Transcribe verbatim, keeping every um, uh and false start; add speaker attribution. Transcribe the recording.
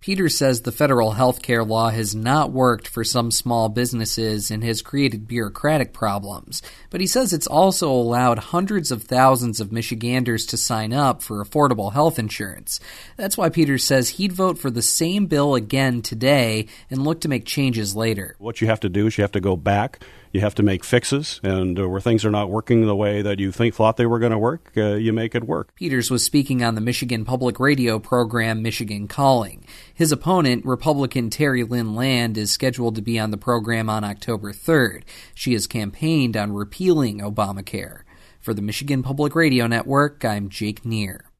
Speaker 1: Peters says the federal health care law has not worked for some small businesses and has created bureaucratic problems, but he says it's also allowed hundreds of thousands of Michiganders to sign up for affordable health insurance. That's why Peters says he'd vote for the same bill again today and look to make changes later.
Speaker 2: What you have to do is you have to go back. You have to make fixes, and uh, where things are not working the way that you think thought they were going to work, uh, you make it work.
Speaker 1: Peters was speaking on the Michigan Public Radio program Michigan Calling. His opponent, Republican Terry Lynn Land, is scheduled to be on the program on October third. She has campaigned on repealing Obamacare. For the Michigan Public Radio Network, I'm Jake Neer.